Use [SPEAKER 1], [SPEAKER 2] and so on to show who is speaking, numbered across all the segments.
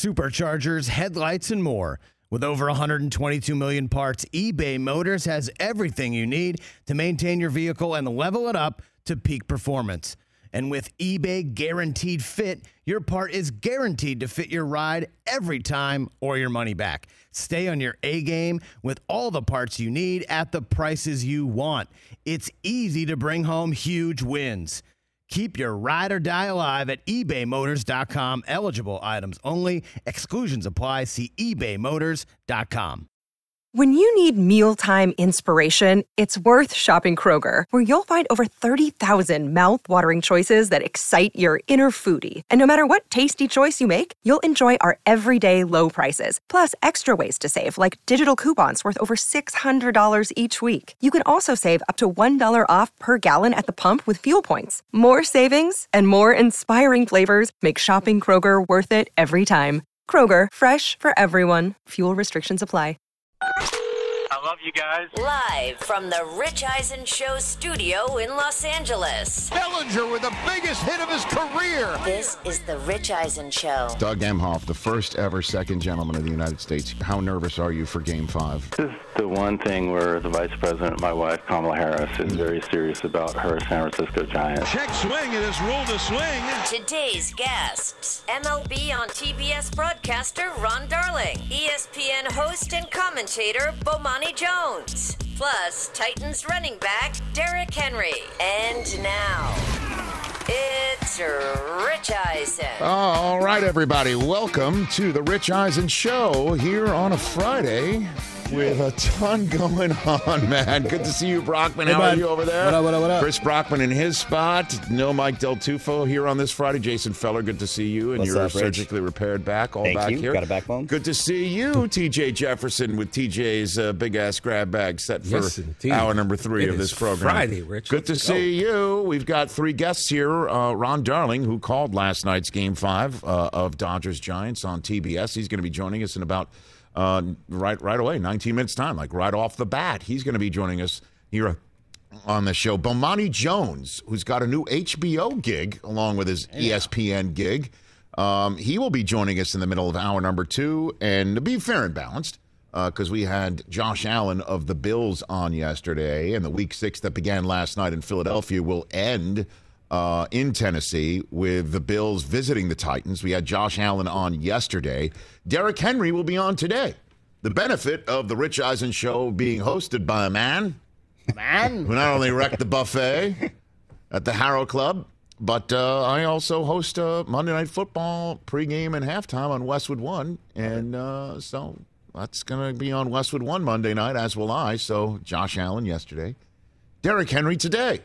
[SPEAKER 1] superchargers, headlights, and more. With over 122 million parts, eBay Motors has everything you need to maintain your vehicle and level it up to peak performance. And with eBay Guaranteed Fit, your part is guaranteed to fit your ride every time or your money back. Stay on your A-game with all the parts you need at the prices you want. It's easy to bring home huge wins. Keep your ride or die alive at ebaymotors.com. Eligible items only. Exclusions apply. See ebaymotors.com.
[SPEAKER 2] When you need mealtime inspiration, it's worth shopping Kroger, where you'll find over 30,000 mouth-watering choices that excite your inner foodie. And no matter what tasty choice you make, you'll enjoy our everyday low prices, plus extra ways to save, like digital coupons worth over $600 each week. You can also save up to $1 off per gallon at the pump with fuel points. More savings and more inspiring flavors make shopping Kroger worth it every time. Kroger, fresh for everyone. Fuel restrictions apply.
[SPEAKER 3] I love you guys.
[SPEAKER 4] Live from the Rich Eisen Show studio in Los Angeles.
[SPEAKER 5] Bellinger with the biggest hit of his career.
[SPEAKER 4] This is the Rich Eisen Show.
[SPEAKER 5] Doug Emhoff, the first ever second gentleman of the United States. How nervous are you for Game 5?
[SPEAKER 6] This is the one thing where the vice president, my wife, Kamala Harris, is very serious about her San Francisco Giants.
[SPEAKER 7] Check swing. It is ruled a swing.
[SPEAKER 4] Today's guests, MLB on TBS broadcaster Ron Darling, ESPN host and commentator Bomani Jones, plus Titans running back Derrick Henry. And now, it's Rich Eisen.
[SPEAKER 5] All right, everybody. Welcome to the Rich Eisen Show here on a Friday with a ton going on, man. Good to see you, Brockman. How are you over there?
[SPEAKER 8] What up?
[SPEAKER 5] Chris Brockman in his spot. No Mike Del Tufo here on this Friday. Jason Feller, good to see you. And
[SPEAKER 8] What's
[SPEAKER 5] you're
[SPEAKER 8] up, Rich?
[SPEAKER 5] surgically repaired back, all
[SPEAKER 8] Thank
[SPEAKER 5] back
[SPEAKER 8] you.
[SPEAKER 5] here.
[SPEAKER 8] Got a backbone.
[SPEAKER 5] Good to see you, TJ Jefferson, with TJ's big-ass grab bag set for hour number 3 of this program.
[SPEAKER 8] Friday, Rich.
[SPEAKER 5] Good to see you. We've got 3 guests here. Ron Darling, who called last night's Game 5 of Dodgers-Giants on TBS. He's going to be joining us in about right away, 19 minutes time, like right off the bat. He's going to be joining us here on the show. Bomani Jones, who's got a new HBO gig along with his ESPN gig. He will be joining us in the middle of hour number 2. And to be fair and balanced, because we had Josh Allen of the Bills on yesterday, and the Week 6 that began last night in Philadelphia will end in Tennessee with the Bills visiting the Titans. We had Josh Allen on yesterday. Derrick Henry will be on today. The benefit of the Rich Eisen Show being hosted by a man who not only wrecked the buffet at the Harrow Club, but I also host Monday Night Football pregame and halftime on Westwood One. And so that's going to be on Westwood One Monday night, as will I. So Josh Allen yesterday. Derrick Henry today.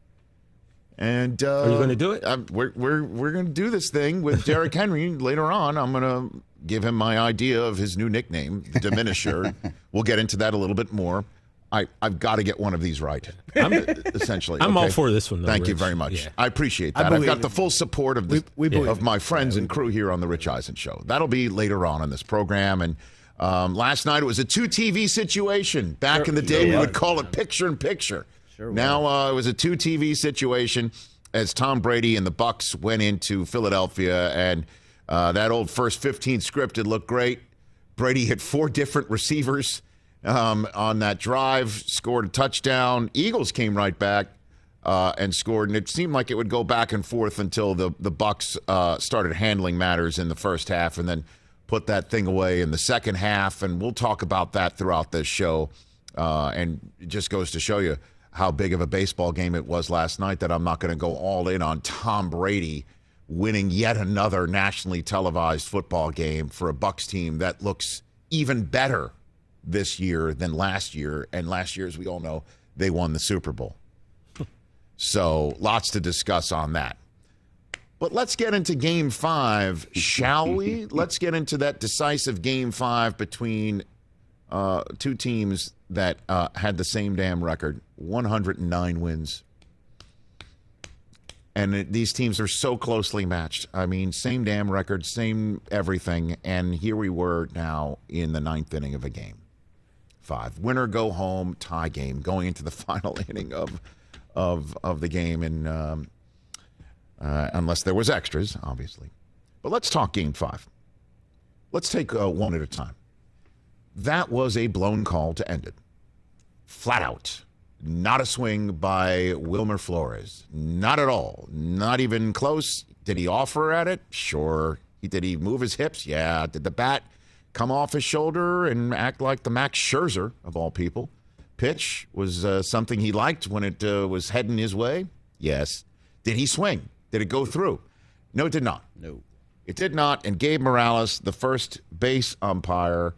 [SPEAKER 5] And
[SPEAKER 8] are you going to do it?
[SPEAKER 5] We're going to do this thing with Derrick Henry later on. I'm going to give him my idea of his new nickname, the Diminisher. We'll get into that a little bit more. I've got to get one of these right. Essentially,
[SPEAKER 8] I'm all for this one, though,
[SPEAKER 5] Thank you
[SPEAKER 8] Rich.
[SPEAKER 5] very much.
[SPEAKER 8] Yeah.
[SPEAKER 5] I appreciate that. I've got the full support of
[SPEAKER 8] of
[SPEAKER 5] my friends and crew here on the Rich Eisen Show. That'll be later on in this program. And last night it was a 2 TV situation. Back in the day, we would call it picture-in-picture. Now it was a 2 TV situation as Tom Brady and the Bucs went into Philadelphia, and that old first 15 scripted looked great. Brady hit 4 different receivers on that drive, scored a touchdown. Eagles came right back and scored, and it seemed like it would go back and forth until the Bucs started handling matters in the first half, and then put that thing away in the second half. And we'll talk about that throughout this show. And it just goes to show you how big of a baseball game it was last night that I'm not going to go all in on Tom Brady winning yet another nationally televised football game for a Bucs team that looks even better this year than last year. And last year, as we all know, they won the Super Bowl. So lots to discuss on that. But let's get into Game 5, shall we? Let's get into that decisive Game 5 between 2 teams that had the same damn record, 109 wins. And these teams are so closely matched. I mean, same damn record, same everything. And here we were now in the 9th inning of a Game 5. Winner, go home, tie game, going into the final inning of the game. And unless there was extras, obviously. But let's talk Game 5. let's take one at a time. That was a blown call to end it. Flat out. Not a swing by Wilmer Flores. Not at all. Not even close. Did he offer at it? Sure. Did he move his hips? Yeah. Did the bat come off his shoulder and act like the Max Scherzer, of all people? Pitch was something he liked when it was heading his way? Yes. Did he swing? Did it go through? No, it did not.
[SPEAKER 1] No.
[SPEAKER 5] It did not. And Gabe Morales, the first base umpire,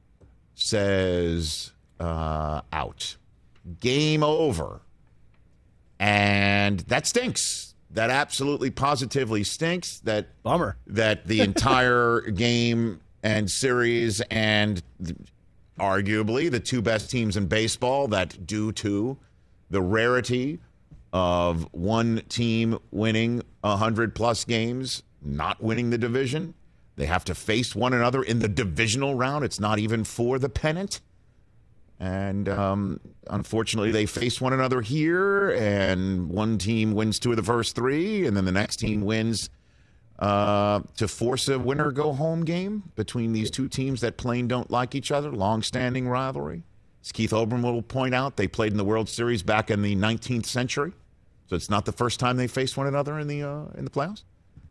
[SPEAKER 5] says out. Game over. And that stinks. That absolutely positively stinks. That
[SPEAKER 1] bummer.
[SPEAKER 5] That the entire game and series and arguably the two best teams in baseball, that due to the rarity of one team winning 100-plus games, not winning the division, they have to face one another in the divisional round. It's not even for the pennant. And unfortunately, they face one another here, and one team wins 2 of the first 3, and then the next team wins to force a winner-go-home game between these two teams that plain don't like each other, long-standing rivalry. As Keith Olbermann will point out, they played in the World Series back in the 19th century, so it's not the first time they faced one another in the playoffs.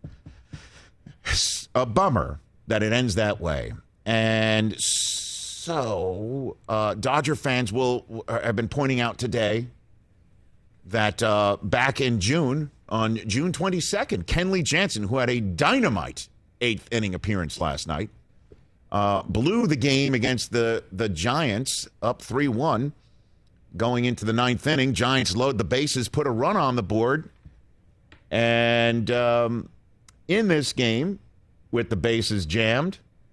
[SPEAKER 5] It's a bummer that it ends that way. And so Dodger fans have been pointing out today that back in June, on June 22nd, Kenley Jansen, who had a dynamite 8th inning appearance last night, blew the game against the Giants up 3-1 going into the 9th inning. Giants load the bases, put a run on the board. And in this game, with the bases jammed,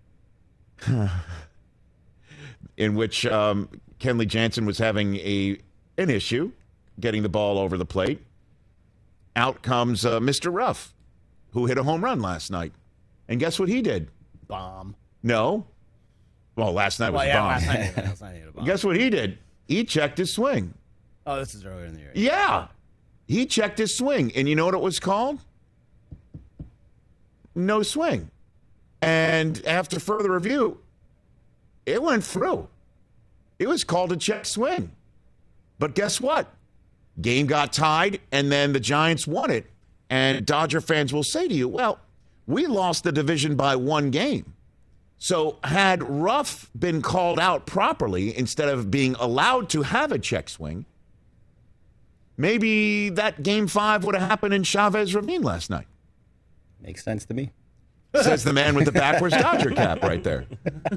[SPEAKER 5] in which Kenley Jansen was having an issue getting the ball over the plate, out comes Mr. Ruff, who hit a home run last night. And guess what he did?
[SPEAKER 1] Bomb.
[SPEAKER 5] No. Well, last night was a bomb.
[SPEAKER 1] Last night a bomb.
[SPEAKER 5] Guess what he did? He checked his swing.
[SPEAKER 1] Oh, this is earlier in the year.
[SPEAKER 5] Yeah. He checked his swing. And you know what it was called? No swing. And after further review, it went through. It was called a check swing. But guess what? Game got tied, and then the Giants won it. And Dodger fans will say to you, well, we lost the division by 1 game. So had Ruff been called out properly instead of being allowed to have a check swing, maybe that Game 5 would have happened in Chavez Ravine last night.
[SPEAKER 8] Makes sense to me.
[SPEAKER 5] Says the man with the backwards Dodger cap right there.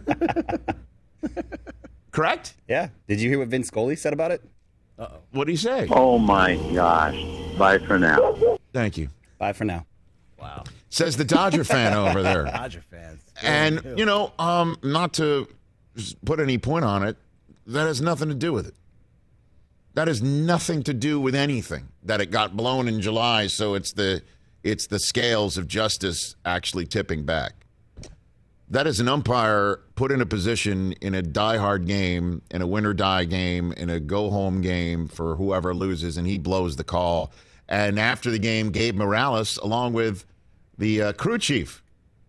[SPEAKER 5] Correct?
[SPEAKER 8] Yeah. Did you hear what Vince Scully said about it?
[SPEAKER 5] Uh-oh. What did he say?
[SPEAKER 6] Oh, my gosh. Bye for now.
[SPEAKER 5] Thank you.
[SPEAKER 8] Bye for now.
[SPEAKER 1] Wow.
[SPEAKER 5] Says the Dodger fan over there.
[SPEAKER 1] Dodger fans.
[SPEAKER 5] And, you know, not to put any point on it, that has nothing to do with it. That has nothing to do with anything. That it got blown in July, so it's the scales of justice actually tipping back. That is an umpire put in a position in a die-hard game, in a win-or-die game, in a go-home game for whoever loses, and he blows the call. And after the game, Gabe Morales, along with the crew chief,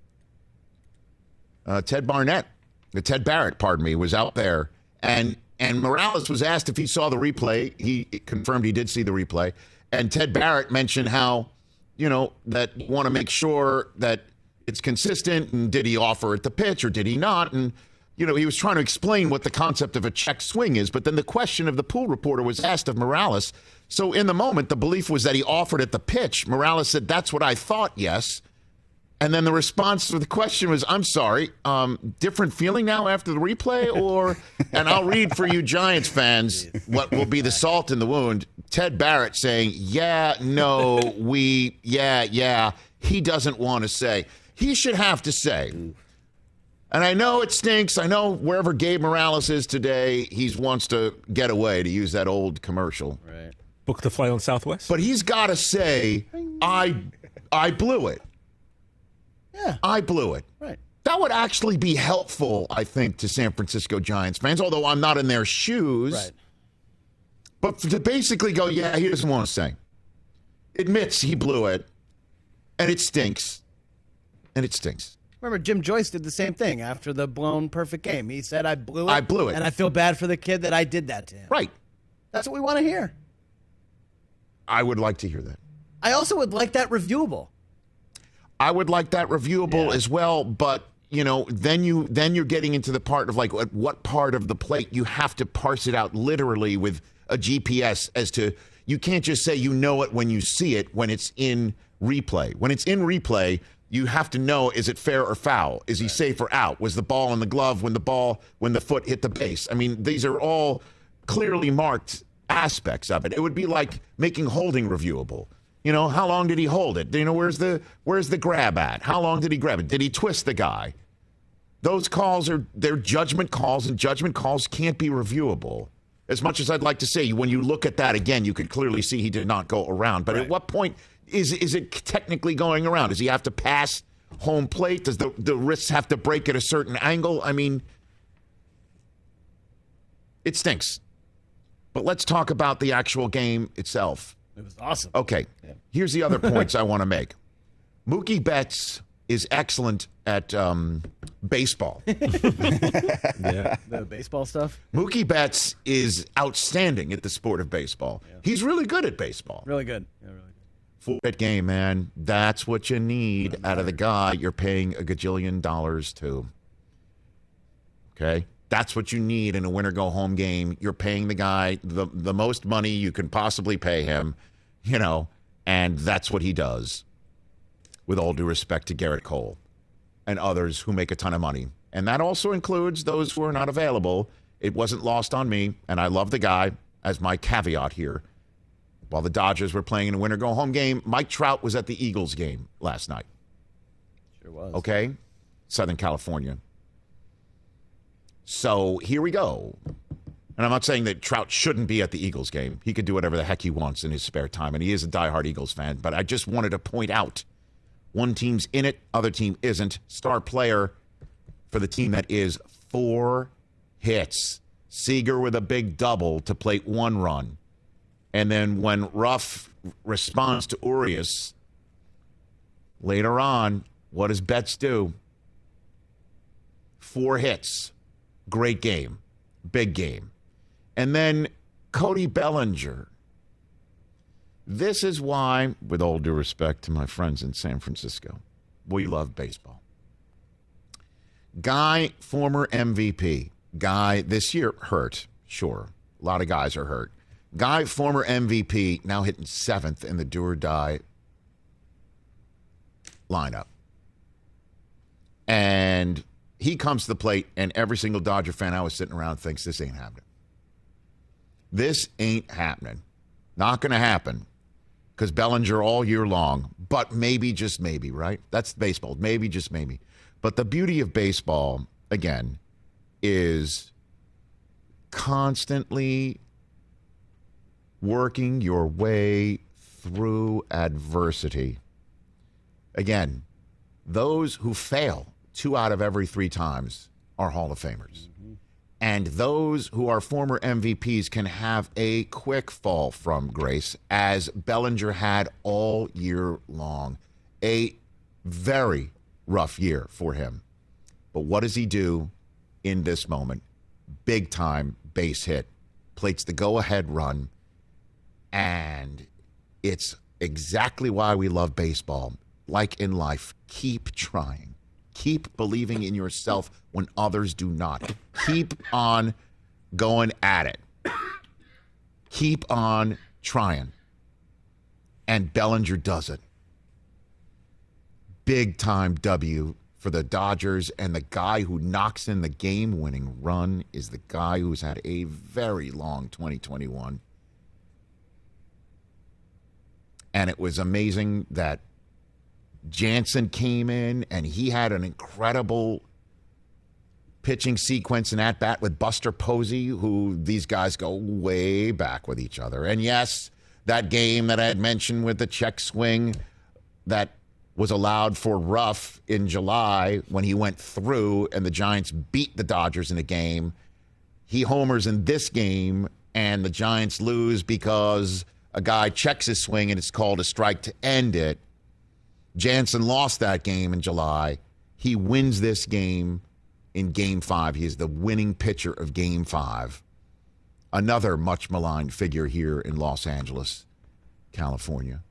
[SPEAKER 5] Ted Barrett, was out there. And Morales was asked if he saw the replay. He confirmed he did see the replay. And Ted Barrett mentioned how, that you want to make sure that it's consistent, and did he offer at the pitch or did he not? And, he was trying to explain what the concept of a check swing is, but then the question of the pool reporter was asked of Morales. So in the moment, the belief was that he offered at the pitch. Morales said, that's what I thought, yes. And then the response to the question was, I'm sorry, different feeling now after the replay? And I'll read for you Giants fans what will be the salt in the wound. Ted Barrett saying, yeah, he doesn't want to say. He should have to say. And I know it stinks. I know wherever Gabe Morales is today, he wants to get away, to use that old commercial.
[SPEAKER 1] Right.
[SPEAKER 9] Book to fly on Southwest.
[SPEAKER 5] But he's got to say, I blew it.
[SPEAKER 1] Yeah.
[SPEAKER 5] I blew it.
[SPEAKER 1] Right.
[SPEAKER 5] That would actually be helpful, I think, to San Francisco Giants fans, although I'm not in their shoes.
[SPEAKER 1] Right.
[SPEAKER 5] But to basically go, yeah, he doesn't want to say. Admits he blew it, and it stinks. And it stinks.
[SPEAKER 1] Remember, Jim Joyce did the same thing after the blown perfect game. He said, I blew it.
[SPEAKER 5] I blew it.
[SPEAKER 1] And I feel bad for the kid that I did that to him.
[SPEAKER 5] Right.
[SPEAKER 1] That's what we want to hear.
[SPEAKER 5] I would like to hear that.
[SPEAKER 1] I also would like that reviewable.
[SPEAKER 5] I would like that reviewable as well, but then you're getting into the part of like at what part of the plate you have to parse it out literally with a GPS as to you can't just say you know it when you see it when it's in replay. When it's in replay, you have to know, is it fair or foul? Is he safe or out? Was the ball in the glove when the foot hit the base? I mean, these are all clearly marked aspects of it. It would be like making holding reviewable. How long did he hold it? Where's the grab at? How long did he grab it? Did he twist the guy? Those calls they're judgment calls, and judgment calls can't be reviewable. As much as I'd like to say, when you look at that again, you could clearly see he did not go around. But at what point is it technically going around? Does he have to pass home plate? Does the wrists have to break at a certain angle? I mean, it stinks. But let's talk about the actual game itself.
[SPEAKER 1] It was awesome.
[SPEAKER 5] Okay, here's the other points I want to make. Mookie Betts is excellent at baseball.
[SPEAKER 1] The baseball stuff?
[SPEAKER 5] Mookie Betts is outstanding at the sport of baseball. Yeah. He's really good at baseball.
[SPEAKER 1] Really good. Yeah, really good.
[SPEAKER 5] For game, man, that's what you need out of the guy you're paying $1 gajillion to. Okay? That's what you need in a winner-go-home game. You're paying the guy the most money you can possibly pay him, and that's what he does. With all due respect to Garrett Cole and others who make a ton of money. And that also includes those who are not available. It wasn't lost on me, and I love the guy as my caveat here. While the Dodgers were playing in a winner-go-home game, Mike Trout was at the Eagles game last night.
[SPEAKER 1] Sure was.
[SPEAKER 5] Okay? Southern California. So here we go. And I'm not saying that Trout shouldn't be at the Eagles game. He could do whatever the heck he wants in his spare time, and he is a diehard Eagles fan. But I just wanted to point out, one team's in it, other team isn't. Star player for the team that is 4 hits. Seager with a big double to plate 1 run. And then when Ruff responds to Urias, later on, what does Betts do? 4 hits. Great game. Big game. And then Cody Bellinger. This is why, with all due respect to my friends in San Francisco, we love baseball. Guy, former MVP. Guy, this year, hurt. Sure. A lot of guys are hurt. Guy, former MVP, now hitting 7th in the do or die lineup. And he comes to the plate, and every single Dodger fan I was sitting around thinks this ain't happening. This ain't happening. Not going to happen. Because Bellinger all year long, but maybe, just maybe, right? That's baseball. Maybe, just maybe. But the beauty of baseball, again, is constantly working your way through adversity. Again, those who fail 2 out of every 3 times are Hall of Famers. Mm-hmm. And those who are former MVPs can have a quick fall from grace, as Bellinger had all year long. A very rough year for him. But what does he do in this moment? Big time base hit. Plates the go-ahead run. And it's exactly why we love baseball. Like in life, keep trying. Keep believing in yourself when others do not. Keep on going at it. Keep on trying. And Bellinger does it. Big time W for the Dodgers, and the guy who knocks in the game-winning run is the guy who's had a very long 2021. And it was amazing that Jansen came in, and he had an incredible pitching sequence and at-bat with Buster Posey, who these guys go way back with each other. And yes, that game that I had mentioned with the check swing that was allowed for Ruff in July when he went through and the Giants beat the Dodgers in a game. He homers in this game, and the Giants lose because a guy checks his swing and it's called a strike to end it. Jansen lost that game in July. he wins this game in Game 5. He is the winning pitcher of Game 5. Another much maligned figure here in Los Angeles, California.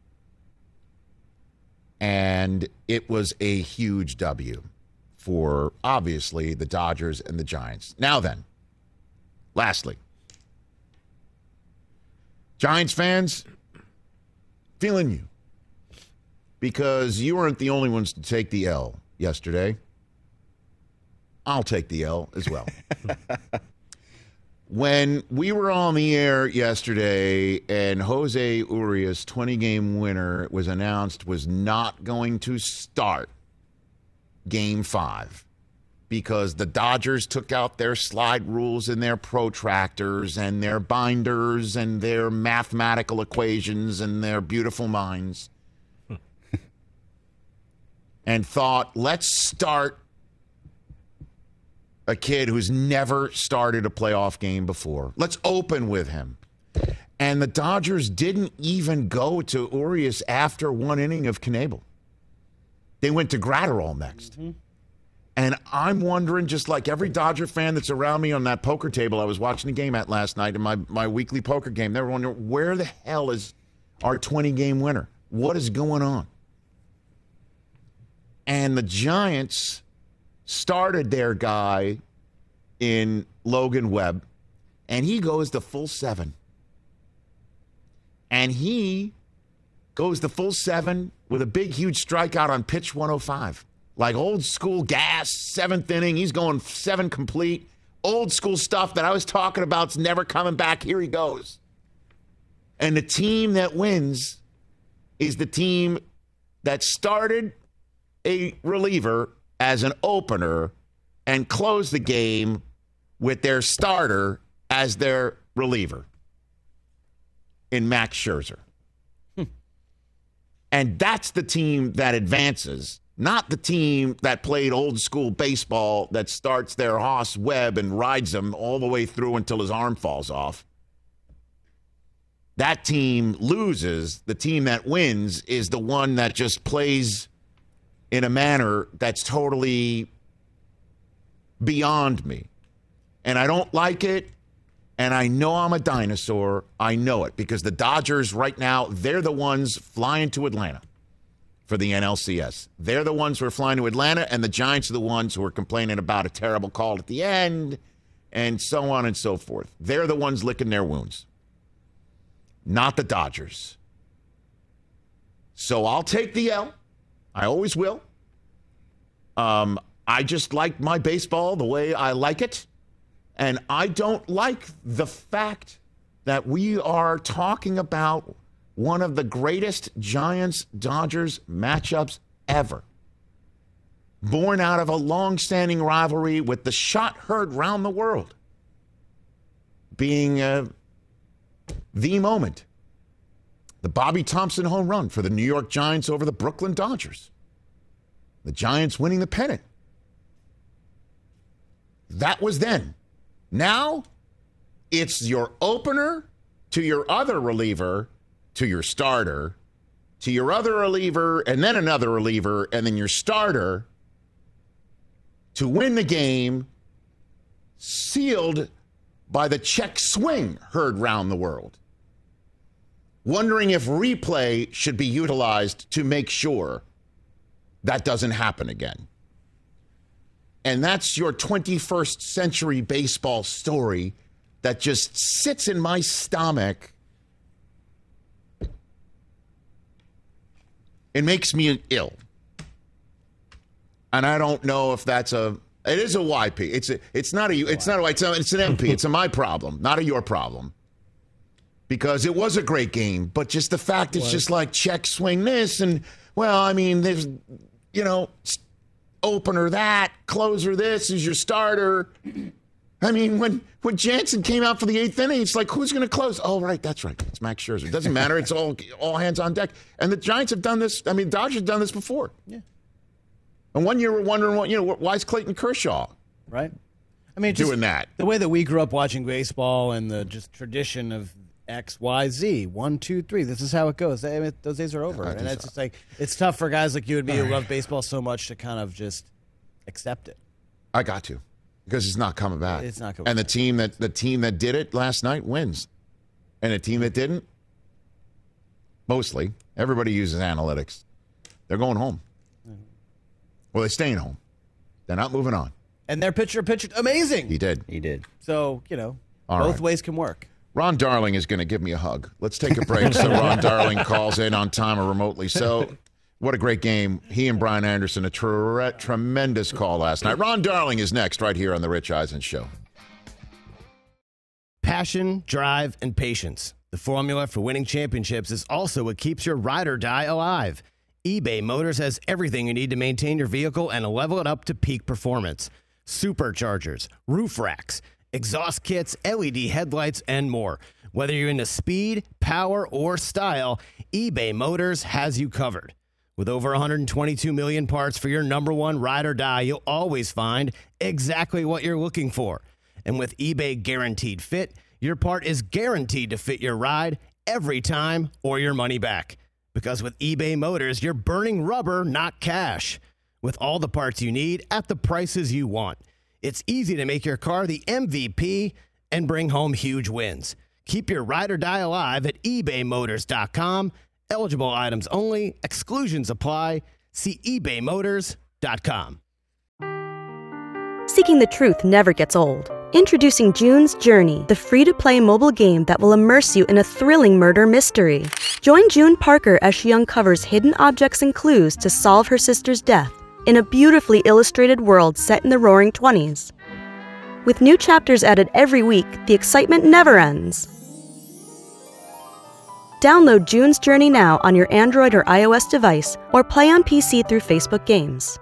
[SPEAKER 5] And it was a huge W for, obviously, the Dodgers and the Giants. Now then, lastly, Giants fans, feeling you. Because you weren't the only ones to take the L yesterday. I'll take the L as well. When we were on the air yesterday and Jose Urias, 20-game winner, was announced was not going to start Game 5 because the Dodgers took out their slide rules and their protractors and their binders and their mathematical equations and their beautiful minds and thought, let's start a kid who's never started a playoff game before. Let's open with him. And the Dodgers didn't even go to Urias after one inning of Knebel. They went to Gratterall next. Mm-hmm. And I'm wondering, just like every Dodger fan that's around me on that poker table I was watching the game at last night in my weekly poker game, they were wondering, where the hell is our 20-game winner? What is going on? And the Giants started their guy in Logan Webb, and he goes the full 7. And he goes the full 7 with a big, huge strikeout on pitch 105. Like old school gas, 7th inning. He's going 7 complete. Old school stuff that I was talking about's never coming back. Here he goes. And the team that wins is the team that started a reliever as an opener and closed the game with their starter as their reliever in Max Scherzer. And that's the team that advances, not the team that played old school baseball that starts their Hoss Webb and rides him all the way through until his arm falls off. That team loses. The team that wins is the one that just plays in a manner that's totally beyond me. And I don't like it, and I know I'm a dinosaur. I know it, because the Dodgers right now, they're the ones flying to Atlanta for the NLCS. They're the ones who are flying to Atlanta, and the Giants are the ones who are complaining about a terrible call at the end, and so on and so forth. They're the ones licking their wounds, not the Dodgers. So I'll take the L. I always will. I just like my baseball the way I like it. And I don't like the fact that we are talking about one of the greatest Giants-Dodgers matchups ever. Born out of a long-standing rivalry with the shot heard round the world being the moment. The Bobby Thompson home run for the New York Giants over the Brooklyn Dodgers. The Giants winning the pennant. That was then. Now, it's your opener to your other reliever to your starter to your other reliever and then another reliever and then your starter to win the game, sealed by the check swing heard round the world. Wondering if replay should be utilized to make sure that doesn't happen again. And that's your 21st century baseball story that just sits in my stomach. It makes me ill. And I don't know if that's it is a YP. It's an MP. It's a my problem, not a your problem. Because it was a great game, but just the fact it's just like check swing this and, well, I mean, there's, opener that, closer this is your starter. I mean, when Jansen came out for the 8th inning, it's like, who's going to close? Oh, right, that's right. It's Max Scherzer. It doesn't matter. It's all hands on deck. And the Giants have done this. I mean, Dodgers have done this before. Yeah. And one year we're wondering, why is Clayton Kershaw
[SPEAKER 1] right? I mean,
[SPEAKER 5] doing that?
[SPEAKER 1] The way that we grew up watching baseball and the just tradition of X, Y, Z, 1, 2, 3. This is how it goes. I mean, those days are over, and it's just like it's tough for guys like you and me who love baseball so much to kind of just accept it.
[SPEAKER 5] I got to, because it's not coming back.
[SPEAKER 1] It's not coming
[SPEAKER 5] and
[SPEAKER 1] back.
[SPEAKER 5] the team that did it last night wins. And the team that didn't, mostly, everybody uses analytics. They're going home. Well, they're staying home. They're not moving on.
[SPEAKER 1] And their pitcher pitched amazing.
[SPEAKER 5] He did.
[SPEAKER 1] So,
[SPEAKER 5] All
[SPEAKER 1] both
[SPEAKER 5] right.
[SPEAKER 1] ways can work.
[SPEAKER 5] Ron Darling is going to give me a hug. Let's take a break so Ron Darling calls in on time or remotely. So, what a great game. He and Brian Anderson, a tremendous call last night. Ron Darling is next right here on The Rich Eisen Show.
[SPEAKER 1] Passion, drive, and patience. The formula for winning championships is also what keeps your ride or die alive. eBay Motors has everything you need to maintain your vehicle and level it up to peak performance. Superchargers, roof racks, exhaust kits, LED headlights, and more. Whether you're into speed, power, or style, eBay Motors has you covered. With over 122 million parts for your number one ride or die, you'll always find exactly what you're looking for. And with eBay Guaranteed Fit, your part is guaranteed to fit your ride every time or your money back. Because with eBay Motors, you're burning rubber, not cash. With all the parts you need at the prices you want. It's easy to make your car the MVP and bring home huge wins. Keep your ride or die alive at ebaymotors.com. Eligible items only. Exclusions apply. See ebaymotors.com.
[SPEAKER 9] Seeking the truth never gets old. Introducing June's Journey, the free-to-play mobile game that will immerse you in a thrilling murder mystery. Join June Parker as she uncovers hidden objects and clues to solve her sister's death in a beautifully illustrated world set in the Roaring '20s. With new chapters added every week, the excitement never ends. Download June's Journey now on your Android or iOS device, or play on PC through Facebook Games.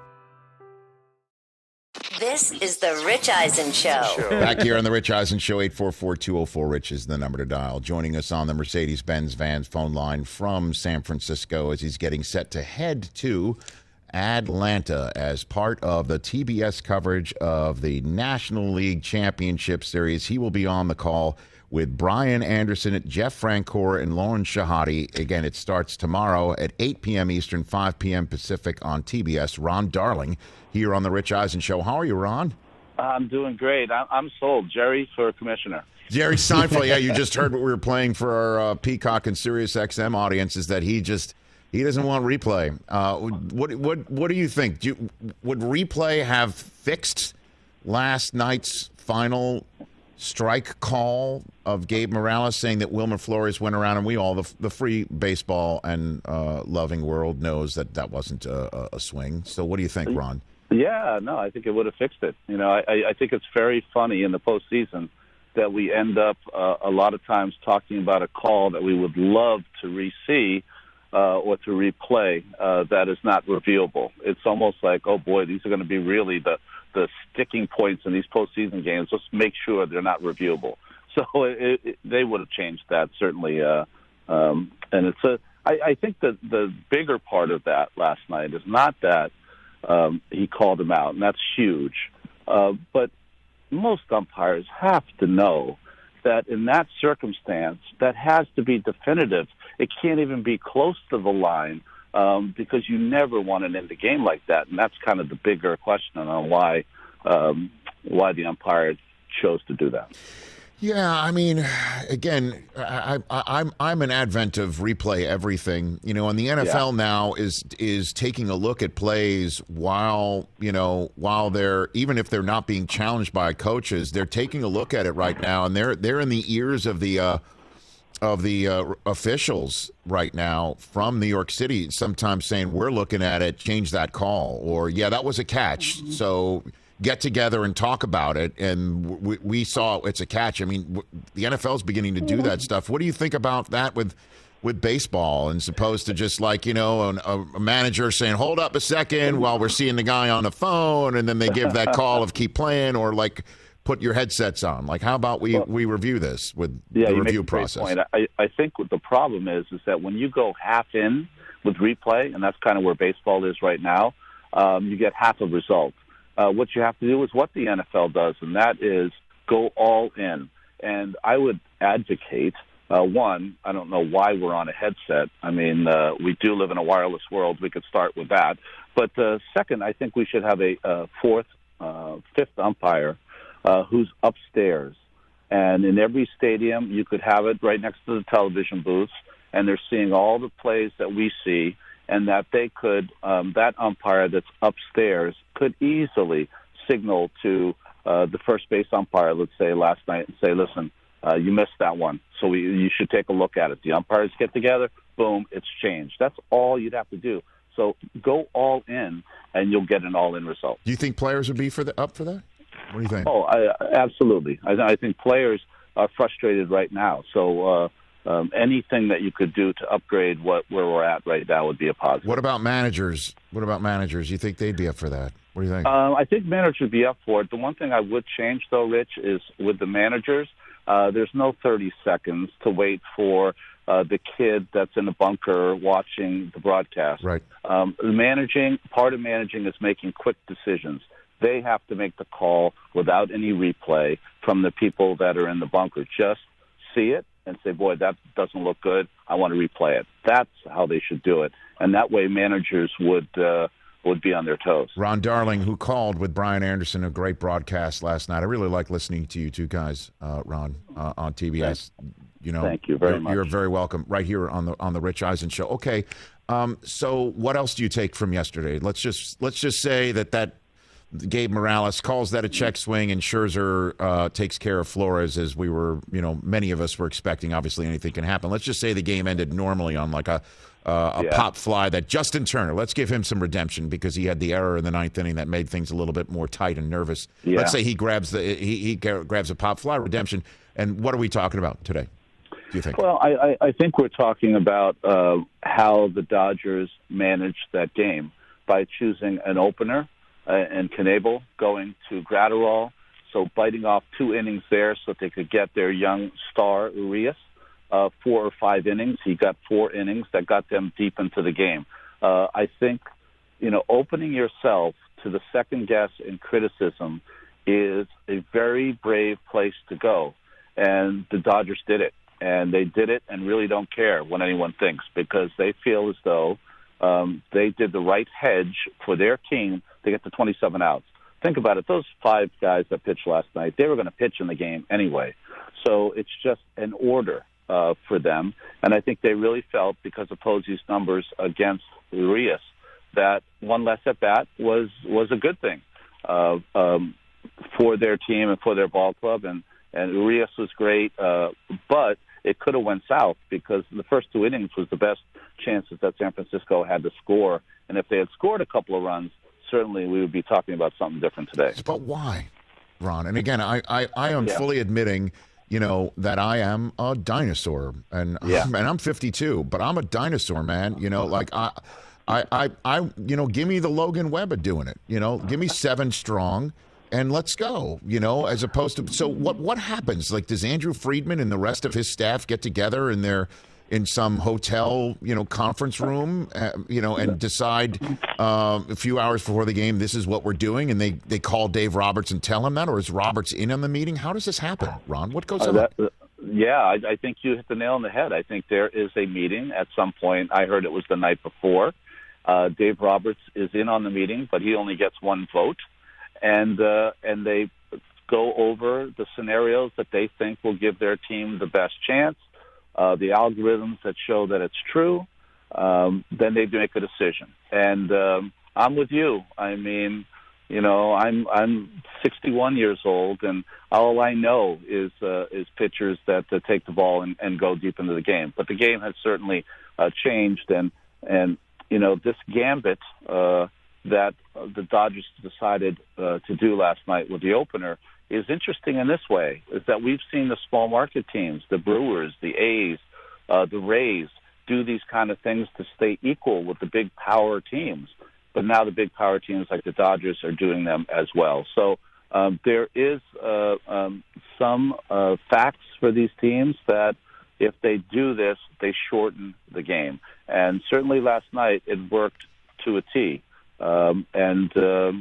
[SPEAKER 4] This is the Rich Eisen Show.
[SPEAKER 5] Back here on the Rich Eisen Show, 844-204-RICH is the number to dial. Joining us on the Mercedes-Benz Vans phone line from San Francisco as he's getting set to head to Atlanta as part of the TBS coverage of the National League Championship Series. He will be on the call with Brian Anderson, Jeff Francoeur, and Lauren Shahade. Again, it starts tomorrow at 8 p.m. Eastern, 5 p.m. Pacific on TBS. Ron Darling here on the Rich Eisen Show. How are you, Ron?
[SPEAKER 10] I'm doing great. I'm sold. Jerry for commissioner.
[SPEAKER 5] Jerry Seinfeld, yeah, you just heard what we were playing for our Peacock and Sirius XM audiences, that he doesn't want replay. What do you think? Would replay have fixed last night's final strike call of Gabe Morales saying that Wilmer Flores went around, and we all, the free baseball and loving world, knows that wasn't a swing. So what do you think, Ron?
[SPEAKER 10] Yeah, no, I think it would have fixed it. I think it's very funny in the postseason that we end up a lot of times talking about a call that we would love to re-see or to replay that is not reviewable. It's almost like, oh boy, these are going to be really the sticking points in these postseason games. Let's make sure they're not reviewable. So they would have changed that, certainly. And I think that the bigger part of that last night is not that he called him out, and that's huge. But most umpires have to know that in that circumstance, that has to be definitive. It can't even be close to the line because you never want to end a game like that. And that's kind of the bigger question on why the umpire chose to do that.
[SPEAKER 5] Yeah, I mean, again, I'm an advent of replay everything, and the NFL now is taking a look at plays while they're, even if they're not being challenged by coaches, they're taking a look at it right now, and they're in the ears of the officials right now from New York City, sometimes saying, we're looking at it, change that call, or that was a catch, so get together and talk about it. And we saw it's a catch. I mean, the NFL is beginning to do that stuff. What do you think about that with baseball, and supposed to just a manager saying, hold up a second while we're seeing the guy on the phone, and then they give that call of keep playing, or put your headsets on. How about we review this with the review process? Point.
[SPEAKER 10] I think what the problem is that when you go half in with replay, and that's kind of where baseball is right now, you get half a result. What you have to do is what the NFL does, and that is go all in. And I would advocate One, I don't know why we're on a headset. I mean, we do live in a wireless world. We could start with that. But second, I think we should have a fifth umpire who's upstairs. And in every stadium, you could have it right next to the television booths, and they're seeing all the plays that we see, and that they could, that umpire that's upstairs could easily signal to the first base umpire, let's say last night, and say, listen, you missed that one, so you should take a look at it. The umpires get together, boom, it's changed. That's all you'd have to do. So go all in, and you'll get an all-in result.
[SPEAKER 5] Do you think players would be up for that? What do you think?
[SPEAKER 10] Oh, absolutely. I think players are frustrated right now. So anything that you could do to upgrade where we're at right now would be a positive.
[SPEAKER 5] What about managers? You think they'd be up for that? What do you think?
[SPEAKER 10] I think managers would be up for it. The one thing I would change, though, Rich, is with the managers, there's no 30 seconds to wait for the kid that's in the bunker watching the broadcast.
[SPEAKER 5] Right.
[SPEAKER 10] Part of managing is making quick decisions. They have to make the call without any replay from the people that are in the bunker. Just see it and say, boy, that doesn't look good. I want to replay it. That's how they should do it. And that way managers would be on their toes.
[SPEAKER 5] Ron Darling, who called with Brian Anderson, a great broadcast last night. I really like listening to you two guys, Ron, on TBS.
[SPEAKER 10] Thank you very much.
[SPEAKER 5] You're very welcome right here on the Rich Eisen Show. Okay, so what else do you take from yesterday? Let's just say that Gabe Morales calls that a check swing, and Scherzer takes care of Flores, as we were, many of us were expecting. Obviously, anything can happen. Let's just say the game ended normally on like a pop fly that Justin Turner, let's give him some redemption because he had the error in the ninth inning that made things a little bit more tight and nervous.
[SPEAKER 10] Yeah.
[SPEAKER 5] Let's say he grabs a pop fly redemption. And what are we talking about today, do you think?
[SPEAKER 10] Well, I think we're talking about how the Dodgers managed that game by choosing an opener and Knebel going to Gratterall, so biting off 2 innings there so that they could get their young star, Urias, 4 or 5 innings. He got 4 innings that got them deep into the game. I think, opening yourself to the second guess and criticism is a very brave place to go. And the Dodgers did it. And they did it and really don't care what anyone thinks because they feel as though they did the right hedge for their team to get to 27 outs. Think about it. Those 5 guys that pitched last night, they were going to pitch in the game anyway. So it's just an order for them. And I think they really felt, because of Posey's numbers against Urias, that one less at bat was a good thing for their team and for their ball club. And Urias was great, but it could have went south because the first 2 innings was the best chances that San Francisco had to score. And if they had scored a couple of runs, certainly we would be talking about something different today.
[SPEAKER 5] But why, Ron? And again, I am fully admitting, that I am a dinosaur, and I'm 52, but I'm a dinosaur, man. Like I give me the Logan Webb of doing it. Give me 7 strong. And let's go, as opposed to. So what happens? Like, does Andrew Friedman and the rest of his staff get together and they're in some hotel, conference room, and decide a few hours before the game, this is what we're doing, and they call Dave Roberts and tell him that, or is Roberts in on the meeting? How does this happen, Ron? What goes on?
[SPEAKER 10] I think you hit the nail on the head. I think there is a meeting at some point. I heard it was the night before. Dave Roberts is in on the meeting, but he only gets 1 vote. And they go over the scenarios that they think will give their team the best chance, the algorithms that show that it's true. Then they make a decision. And I'm with you. I mean, I'm 61 years old, and all I know is pitchers that take the ball and go deep into the game. But the game has certainly changed, and this gambit that the Dodgers decided to do last night with the opener is interesting in this way, is that we've seen the small market teams, the Brewers, the A's, the Rays, do these kind of things to stay equal with the big power teams. But now the big power teams like the Dodgers are doing them as well. So there is some facts for these teams that if they do this, they shorten the game. And certainly last night it worked to a T.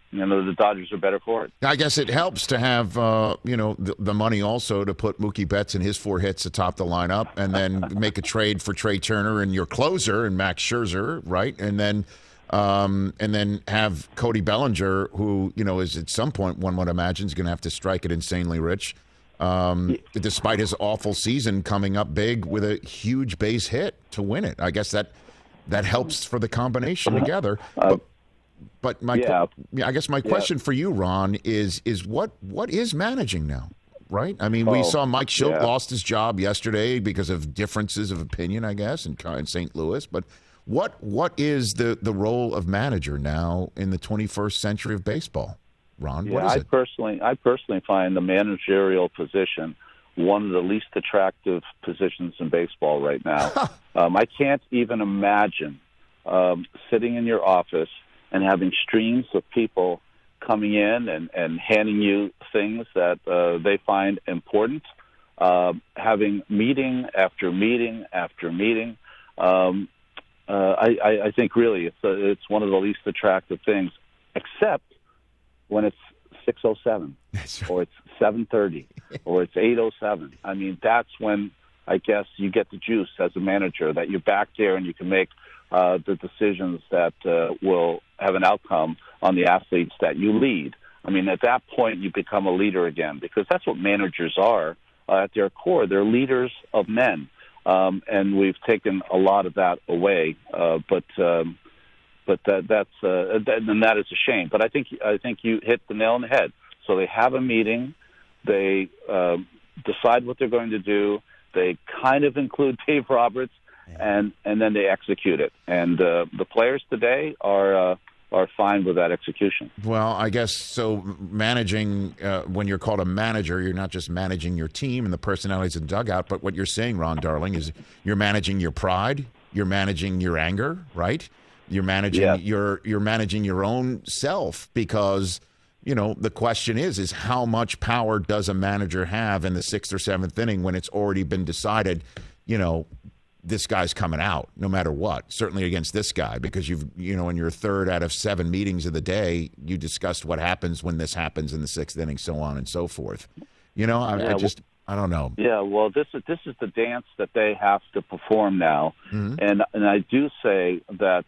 [SPEAKER 10] the Dodgers are better for it.
[SPEAKER 5] I guess it helps to have, the money also to put Mookie Betts and his 4 hits atop the lineup, and then make a trade for Trey Turner and your closer and Max Scherzer, right? And then have Cody Bellinger, who, is at some point, one would imagine, is going to have to strike it insanely rich, despite his awful season, coming up big with a huge base hit to win it. I guess that helps for the combination together. But I guess my question for you, Ron, is what is managing now, right? I mean, we saw Mike Shildt lost his job yesterday because of differences of opinion, I guess, in St. Louis. But what is the role of manager now in the 21st century of baseball, Ron?
[SPEAKER 10] Yeah,
[SPEAKER 5] what is it?
[SPEAKER 10] I personally find the managerial position one of the least attractive positions in baseball right now. I can't even imagine sitting in your office and having streams of people coming in and handing you things that they find important, having meeting after meeting after meeting. I think really it's one of the least attractive things, except when it's 6:07 or it's 7:30 or it's 8:07. I mean, that's when I guess you get the juice as a manager, that you're back there and you can make the decisions that will have an outcome on the athletes that you lead. I mean, at that point, you become a leader again, because that's what managers are at their core. They're leaders of men, and we've taken a lot of that away. But that is a shame. But I think you hit the nail on the head. So they have a meeting, they decide what they're going to do, they kind of include Dave Roberts, and then they execute it. And the players today are fine with that execution.
[SPEAKER 5] Well, I guess so. Managing, when you're called a manager, you're not just managing your team and the personalities in the dugout, but what you're saying, Ron Darling, is you're managing your pride, you're managing your anger, right? You're managing you're managing your own self, because the question is how much power does a manager have in the 6th or 7th inning when it's already been decided, this guy's coming out no matter what, certainly against this guy, because you've, in your 3rd out of 7 meetings of the day, you discussed what happens when this happens in the 6th inning, so on and so forth. I don't know. Yeah, well, this is the dance that they have to perform now. Mm-hmm. And I do say that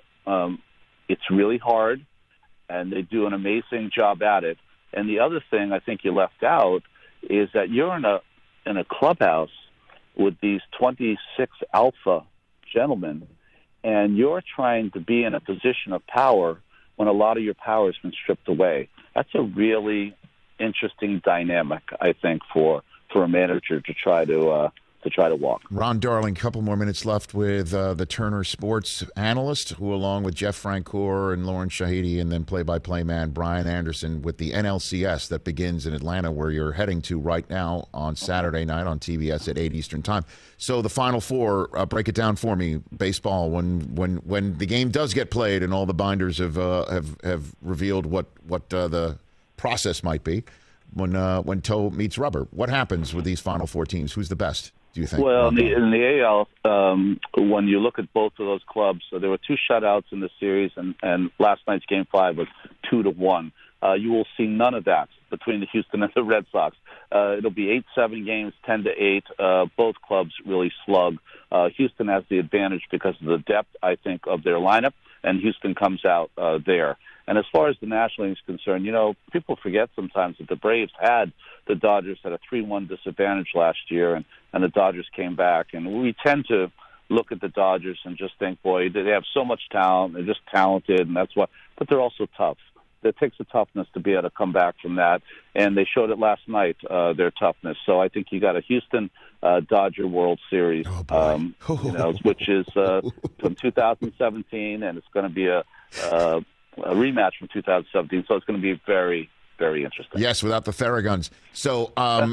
[SPEAKER 5] it's really hard, and they do an amazing job at it. And the other thing I think you left out is that you're in a clubhouse with these 26 alpha gentlemen, and you're trying to be in a position of power when a lot of your power has been stripped away. That's a really interesting dynamic, I think, for a manager to try to walk. Ron Darling, couple more minutes left with the Turner Sports analyst, who, along with Jeff Francoeur and Lauren Shahidi, and then play-by-play man Brian Anderson, with the NLCS that begins in Atlanta, where you're heading to right now on Saturday night on TBS at 8 Eastern Time. So the Final Four, break it down for me. Baseball, when the game does get played and all the binders have revealed what the process might be, when toe meets rubber, what happens with these Final Four teams? Who's the best, do you think? Well, in the AL, when you look at both of those clubs, so there were 2 shutouts in the series, and last night's Game 5 was 2-1. You will see none of that between the Houston and the Red Sox. It'll be 8-7 games, 10-8. Both clubs really slug. Houston has the advantage because of the depth, I think, of their lineup, and Houston comes out there. And as far as the National League is concerned, people forget sometimes that the Braves had the Dodgers at a 3-1 disadvantage last year, and the Dodgers came back. And we tend to look at the Dodgers and just think, boy, they have so much talent, they're just talented, and that's why. But they're also tough. It takes a toughness to be able to come back from that, and they showed it last night, their toughness. So I think you got a Houston Dodger World Series, which is from 2017, and it's going to be a rematch from 2017. So it's going to be very, very interesting. Yes, without the Theraguns. So,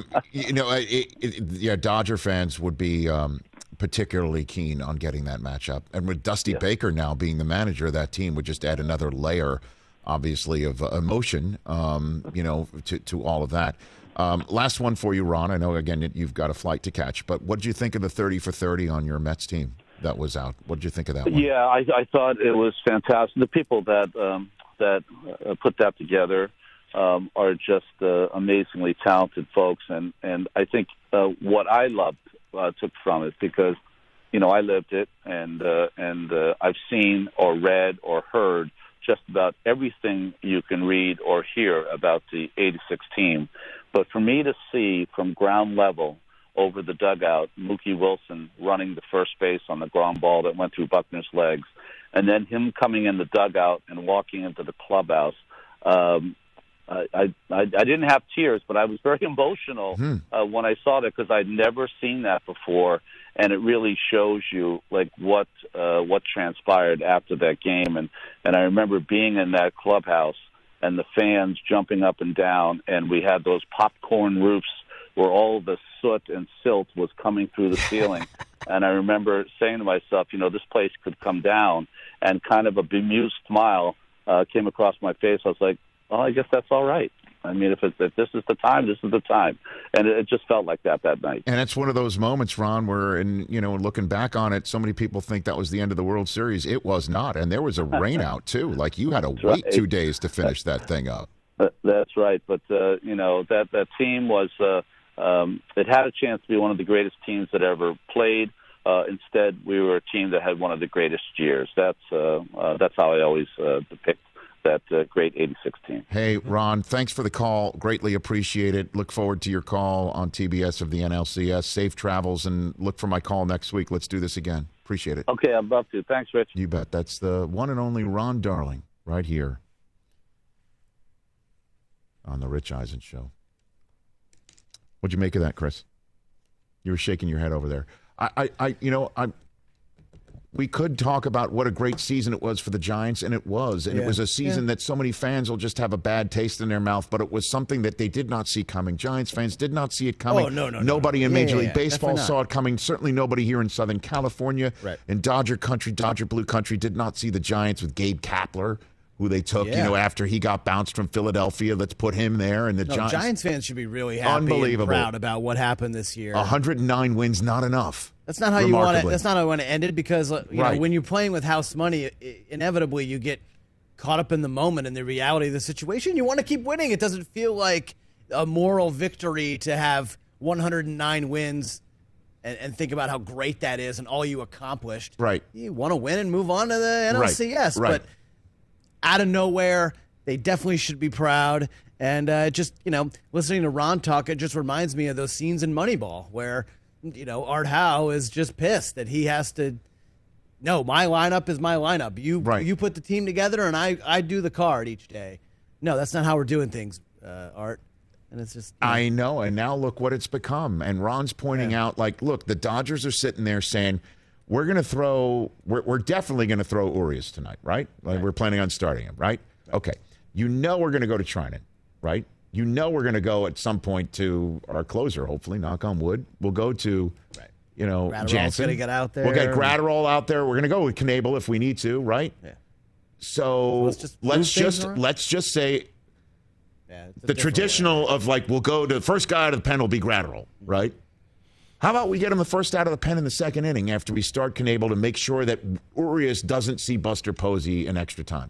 [SPEAKER 5] Dodger fans would be particularly keen on getting that matchup. And with Dusty Baker now being the manager of that team, would just add another layer, obviously, of emotion, to all of that. Last one for you, Ron. I know, again, you've got a flight to catch, but what did you think of the 30 for 30 on your Mets team that was out? What did you think of that one? Yeah, I thought it was fantastic. The people that
[SPEAKER 10] that put that together are just amazingly talented folks, and I think what I loved took from it, because I lived it, and I've seen or read or heard just about everything you can read or hear about the '86 team. But for me to see from ground level over the dugout, Mookie Wilson running the first base on the ground ball that went through Buckner's legs, and then him coming in the dugout and walking into the clubhouse, I didn't have tears, but I was very emotional when I saw that, because I'd never seen that before, and it really shows you like what transpired after that game. And I remember being in that clubhouse and the fans jumping up and down, and we had those popcorn roofs where all the soot and silt was coming through the ceiling. And I remember saying to myself, this place could come down, and kind of a bemused smile came across my face. I was like, well, I guess that's all right. I mean, if this is the time, this is the time. And it just felt like that night.
[SPEAKER 5] And it's one of those moments, Ron, where, looking back on it, so many people think that was the end of the World Series. It was not. And there was a rain out, too. Like, you had to wait 2 days to finish that thing up.
[SPEAKER 10] That's right. But, that team was it had a chance to be one of the greatest teams that ever played. Instead, we were a team that had one of the greatest years. That's how I always depict that great '86 team.
[SPEAKER 5] Hey, Ron, thanks for the call. Greatly appreciate it. Look forward to your call on TBS of the NLCS. Safe travels, and look for my call next week. Let's do this again. Appreciate it.
[SPEAKER 10] Okay, I'd love to. Thanks, Rich.
[SPEAKER 5] You bet. That's the one and only Ron Darling right here on the Rich Eisen Show. What'd you make of that, Chris? You were shaking your head over there. We could talk about what a great season it was for the Giants, and it was. And it was a season that so many fans will just have a bad taste in their mouth, but it was something that they did not see coming. Giants fans did not see it coming.
[SPEAKER 1] Oh, no.
[SPEAKER 5] Nobody in Major League Baseball saw it coming. Certainly nobody here in Southern California.
[SPEAKER 1] Right.
[SPEAKER 5] In Dodger country, Dodger blue country, did not see the Giants with Gabe Kapler, who they took, after he got bounced from Philadelphia. Let's put him there. And the
[SPEAKER 1] Giants fans should be really happy and proud about what happened this year.
[SPEAKER 5] 109 wins, not enough.
[SPEAKER 1] That's not how you want it. That's not how I want to end it, because know, when you're playing with house money, inevitably you get caught up in the moment and the reality of the situation. You want to keep winning. It doesn't feel like a moral victory to have 109 wins and think about how great that is and all you accomplished.
[SPEAKER 5] Right.
[SPEAKER 1] You want to win and move on to the NLCS.
[SPEAKER 5] Right.
[SPEAKER 1] But out of nowhere, they definitely should be proud. And listening to Ron talk, it just reminds me of those scenes in Moneyball where Art Howe is just pissed that he has to. No, my lineup is my lineup. You put the team together, and I do the card each day. No, that's not how we're doing things, Art. And it's just.
[SPEAKER 5] I know, and now look what it's become. And Ron's pointing out, look, the Dodgers are sitting there saying, we're definitely going to throw Urias tonight, right? We're planning on starting him, right? Okay. We're going to go to Treinen, right? We're going to go at some point to our closer, hopefully, knock on wood. We'll go to, Jansen.
[SPEAKER 1] Going to get out there.
[SPEAKER 5] We'll get Gratterall out there. We're going to go with Knebel if we need to, right? Yeah. So let's just say the traditional of we'll go to the first guy out of the pen will be Gratterall, right? How about we get him the first out of the pen in the second inning after we start Knebel to make sure that Urias doesn't see Buster Posey in extra time?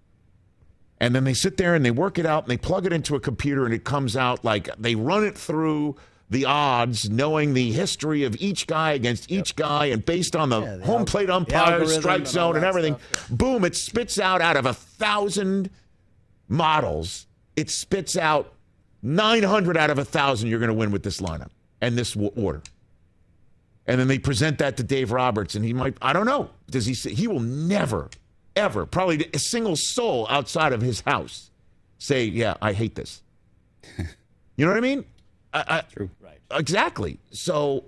[SPEAKER 5] And then they sit there and they work it out and they plug it into a computer and it comes out they run it through the odds, knowing the history of each guy against each guy, and based on the home plate umpire, strike zone, and everything.
[SPEAKER 1] Stuff,
[SPEAKER 5] boom, it spits out of 1,000 models. It spits out 900 out of 1,000 you're going to win with this lineup and this order. And then they present that to Dave Roberts, and he might, I don't know, does he say, he will never, ever, probably a single soul outside of his house say, yeah, I hate this. You know what I mean?
[SPEAKER 8] True.
[SPEAKER 5] Right. Exactly. So,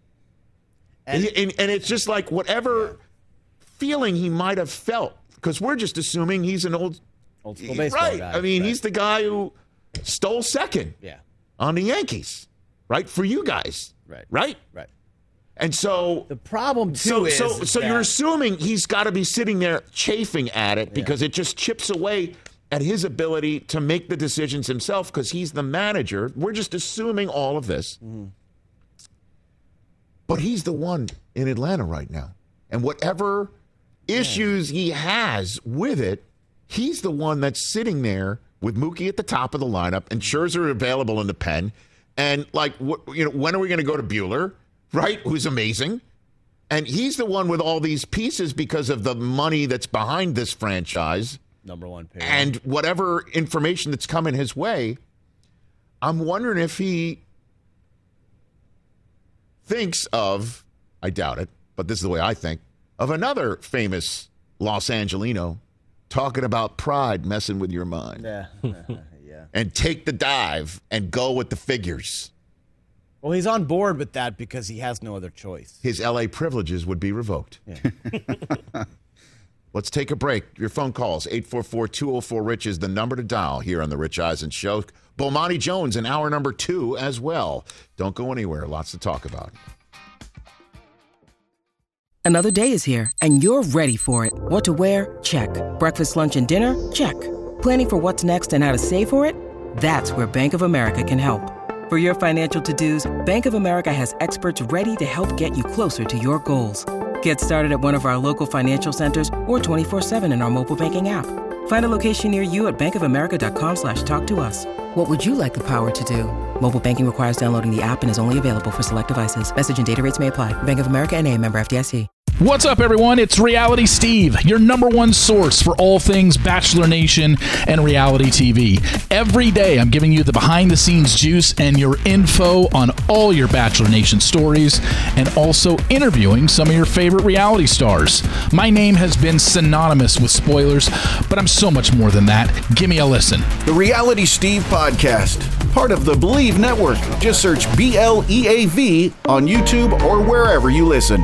[SPEAKER 5] and it's just whatever feeling he might have felt, because we're just assuming he's an old
[SPEAKER 1] school baseball guy.
[SPEAKER 5] I mean, he's the guy who stole second on the Yankees, right? For you guys. Right. And so
[SPEAKER 1] the problem too is
[SPEAKER 5] you're assuming he's got to be sitting there chafing at it because it just chips away at his ability to make the decisions himself because he's the manager. We're just assuming all of this. Mm-hmm. But he's the one in Atlanta right now. And whatever issues he has with it, He's the one that's sitting there with Mookie at the top of the lineup and Scherzer available in the pen. And, like, when are we going to go to Buehler, right, who's amazing? And he's the one with all these pieces because of the money that's behind this franchise.
[SPEAKER 1] Number one pick.
[SPEAKER 5] And whatever information that's coming his way, I'm wondering if he thinks of, I doubt it, but this is the way I think, of another famous Los Angelino talking about pride messing with your mind.
[SPEAKER 1] Yeah.
[SPEAKER 5] And take the dive and go with the figures.
[SPEAKER 1] Well, he's on board with that because he has no other choice.
[SPEAKER 5] His L.A. privileges would be revoked.
[SPEAKER 1] Yeah.
[SPEAKER 5] Let's take a break. Your phone calls, 844-204-RICH is the number to dial here on The Rich Eisen Show. Bomani Jones in hour number 2 as well. Don't go anywhere. Lots to talk about.
[SPEAKER 11] Another day is here, and you're ready for it. What to wear? Check. Breakfast, lunch, and dinner? Check. Planning for what's next and how to save for it? That's where Bank of America can help. For your financial to-dos, Bank of America has experts ready to help get you closer to your goals. Get started at one of our local financial centers or 24/7 in our mobile banking app. Find a location near you at bankofamerica.com/talktous. What would you like the power to do? Mobile banking requires downloading the app and is only available for select devices. Message and data rates may apply. Bank of America N.A., member FDIC.
[SPEAKER 12] What's up, everyone? It's Reality Steve, your number one source for all things Bachelor Nation and reality TV. Every day, I'm giving you the behind-the-scenes juice and your info on all your Bachelor Nation stories, and also interviewing some of your favorite reality stars. My name has been synonymous with spoilers, but I'm so much more than that. Give me a listen.
[SPEAKER 13] The Reality Steve Podcast, part of the Believe Network. Just search BLEAV on YouTube or wherever you listen.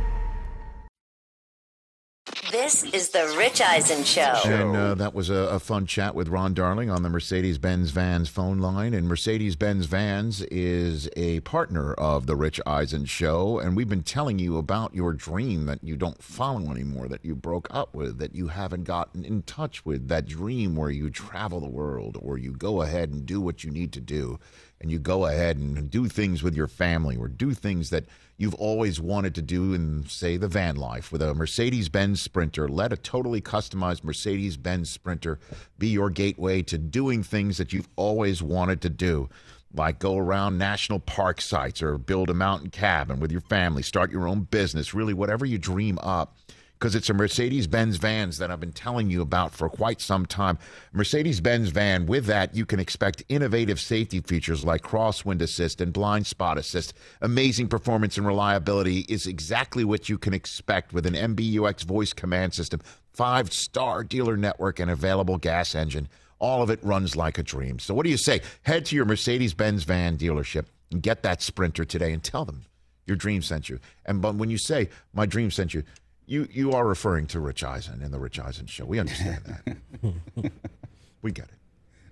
[SPEAKER 4] This is the Rich Eisen Show.
[SPEAKER 5] And that was a fun chat with Ron Darling on the Mercedes-Benz Vans phone line. And Mercedes-Benz Vans is a partner of the Rich Eisen Show. And we've been telling you about your dream that you don't follow anymore, that you broke up with, that you haven't gotten in touch with, that dream where you travel the world or you go ahead and do what you need to do. And you go ahead and do things with your family or do things that you've always wanted to do in, say, the van life. With a Mercedes-Benz Sprinter, let a totally customized Mercedes-Benz Sprinter be your gateway to doing things that you've always wanted to do, like go around national park sites or build a mountain cabin with your family, start your own business, really whatever you dream up. Because it's a Mercedes-Benz Vans that I've been telling you about for quite some time. Mercedes-Benz Van, with that, you can expect innovative safety features like crosswind assist and blind spot assist. Amazing performance and reliability is exactly what you can expect with an MBUX voice command system, 5-star dealer network, and available gas engine. All of it runs like a dream. So what do you say? Head to your Mercedes-Benz Van dealership and get that Sprinter today and tell them your dream sent you. And but when you say, my dream sent you, you are referring to Rich Eisen and the Rich Eisen Show. We understand that. We get it.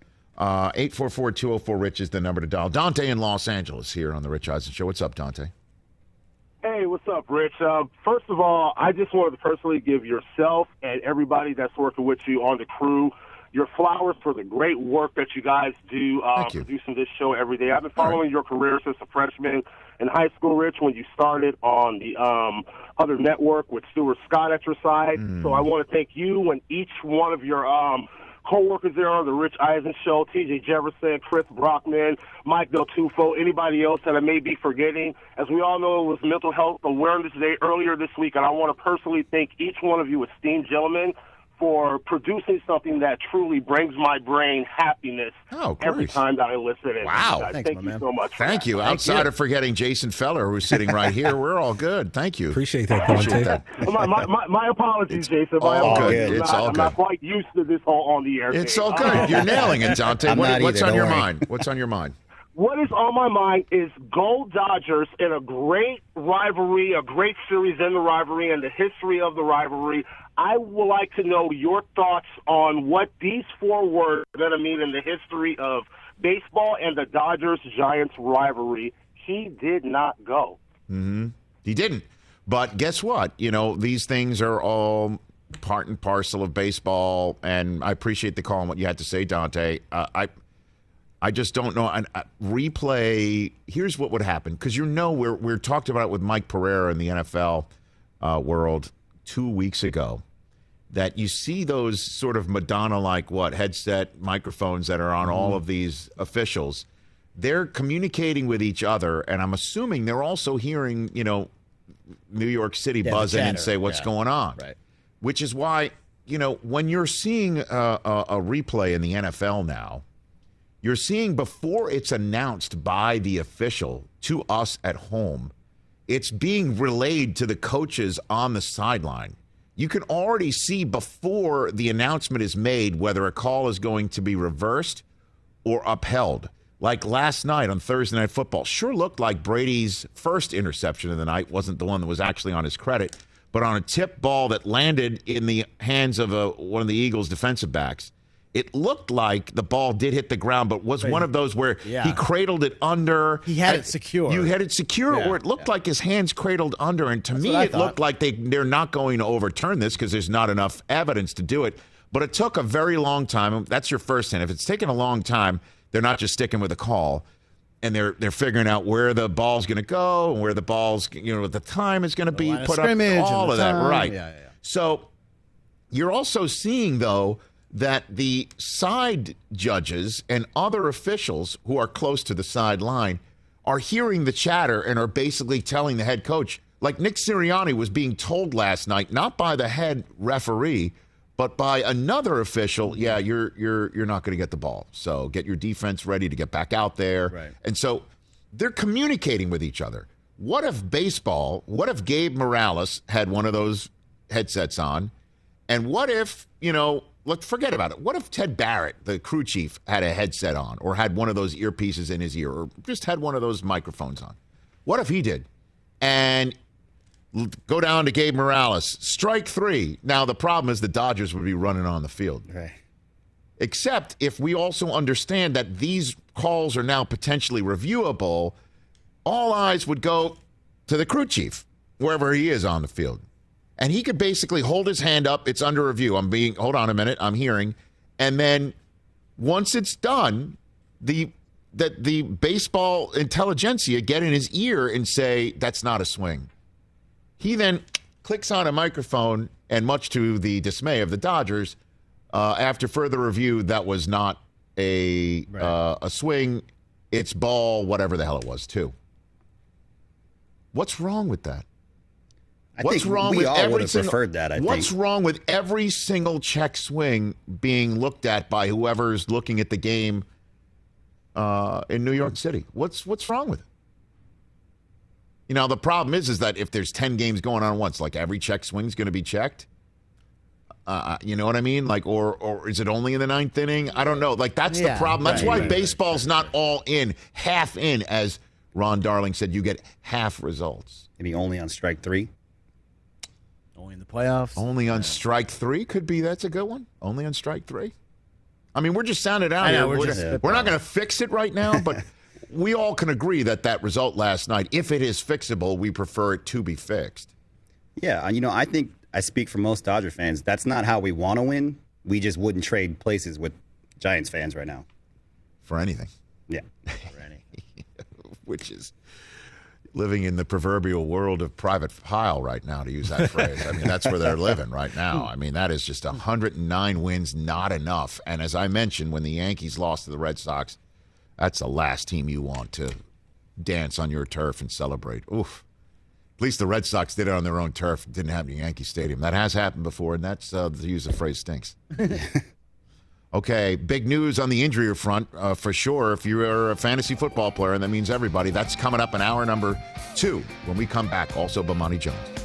[SPEAKER 5] 844-204-RICH is the number to dial. Dante in Los Angeles here on the Rich Eisen Show. What's up, Dante?
[SPEAKER 14] Hey, what's up, Rich? First of all, I just wanted to personally give yourself and everybody that's working with you on the crew your flowers for the great work that you guys do producing this show every day. I've been following your career since a freshman in high school, Rich, when you started on the other network with Stuart Scott at your side. So I want to thank you and each one of your co-workers there on the Rich Eisen Show, TJ Jefferson, Chris Brockman, Mike Del Tufo, anybody else that I may be forgetting. As we all know, it was Mental Health Awareness Day earlier this week, and I want to personally thank each one of you esteemed gentlemen for producing something that truly brings my brain happiness every time that I listen in.
[SPEAKER 5] Wow.
[SPEAKER 14] Thank you so much.
[SPEAKER 5] Thank you. Outside of forgetting Jason Feller, who's sitting right here, we're all good. Thank you.
[SPEAKER 15] Appreciate that, Dante.
[SPEAKER 14] My apologies, Jason.
[SPEAKER 5] All good. It's all
[SPEAKER 14] I'm
[SPEAKER 5] good.
[SPEAKER 14] not quite used to this whole on the air
[SPEAKER 5] It's
[SPEAKER 14] thing.
[SPEAKER 5] all good. You're nailing it, Dante. What's on your mind? What's on your mind?
[SPEAKER 14] What is on my mind is Go Dodgers in a great rivalry, a great series in the rivalry, and the history of the rivalry. I would like to know your thoughts on what these 4 words are going to mean in the history of baseball and the Dodgers-Giants rivalry. He did not go.
[SPEAKER 5] He didn't. But guess what? You know, these things are all part and parcel of baseball, and I appreciate the call and what you had to say, Dante. I just don't know. Replay, here's what would happen. Because we're talked about it with Mike Pereira in the NFL world 2 weeks ago. that you see those sort of Madonna-like headset microphones that are on all of these officials. They're communicating with each other, and I'm assuming they're also hearing, New York City buzz in and say what's going on.
[SPEAKER 8] Right.
[SPEAKER 5] Which is why, when you're seeing a replay in the NFL now, you're seeing before it's announced by the official to us at home, it's being relayed to the coaches on the sideline. You can already see before the announcement is made whether a call is going to be reversed or upheld. Like last night on Thursday Night Football, sure looked like Brady's first interception of the night wasn't the one that was actually on his credit, but on a tip ball that landed in the hands of one of the Eagles' defensive backs. It looked like the ball did hit the ground, but was one of those where he cradled it under.
[SPEAKER 1] He had it secure.
[SPEAKER 5] You had it secure, or it looked like his hands cradled under. And to me, it looked like they're not going to overturn this because there's not enough evidence to do it. But it took a very long time. That's your first hint. If it's taken a long time, they're not just sticking with a call. And they're figuring out where the ball's going to go and where the ball's, the time is going to be put up. All of that, right.
[SPEAKER 1] Yeah.
[SPEAKER 5] So you're also seeing, though, that the side judges and other officials who are close to the sideline are hearing the chatter and are basically telling the head coach, like Nick Sirianni was being told last night, not by the head referee, but by another official, you're not going to get the ball. So get your defense ready to get back out there.
[SPEAKER 1] Right.
[SPEAKER 5] And so they're communicating with each other. What if Gabe Morales had one of those headsets on? And what if, forget about it. What if Ted Barrett, the crew chief, had a headset on or had one of those earpieces in his ear or just had one of those microphones on? What if he did? And go down to Gabe Morales, strike 3. Now, the problem is the Dodgers would be running on the field.
[SPEAKER 8] Right.
[SPEAKER 5] Except if we also understand that these calls are now potentially reviewable, all eyes would go to the crew chief, wherever he is on the field. And he could basically hold his hand up. It's under review. Hold on a minute. I'm hearing. And then once it's done, the baseball intelligentsia get in his ear and say, that's not a swing. He then clicks on a microphone, and much to the dismay of the Dodgers, after further review, that was not a swing. It's ball, whatever the hell it was, too. What's wrong with that? What's wrong with every single check swing being looked at by whoever's looking at the game in New York City? What's wrong with it? The problem is that if there's 10 games going on at once, like every check swing is going to be checked. You know what I mean? Like, or is it only in the 9th inning? I don't know. Like, that's the problem. That's why baseball's not all in, half in, as Ron Darling said. You get half results.
[SPEAKER 8] Maybe only on strike 3.
[SPEAKER 1] Only in the playoffs.
[SPEAKER 5] Only on strike 3 could be. That's a good one. Only on strike 3. I mean, we're just sounding out here. We're not going to fix it right now, but we all can agree that result last night, if it is fixable, we prefer it to be fixed.
[SPEAKER 8] Yeah, I think I speak for most Dodger fans. That's not how we want to win. We just wouldn't trade places with Giants fans right now.
[SPEAKER 5] For anything.
[SPEAKER 8] Yeah.
[SPEAKER 1] For any.
[SPEAKER 5] Which is living in the proverbial world of Private Pile right now, to use that phrase. I mean, that's where they're living right now. I mean, that is just 109 wins, not enough. And as I mentioned, when the Yankees lost to the Red Sox, that's the last team you want to dance on your turf and celebrate. Oof. At least the Red Sox did it on their own turf. Didn't happen in Yankee Stadium. That has happened before, and that's, to use the phrase, stinks. Okay, big news on the injury front, for sure. If you're a fantasy football player, and that means everybody, that's coming up in hour number 2 when we come back. Also, Bomani Jones.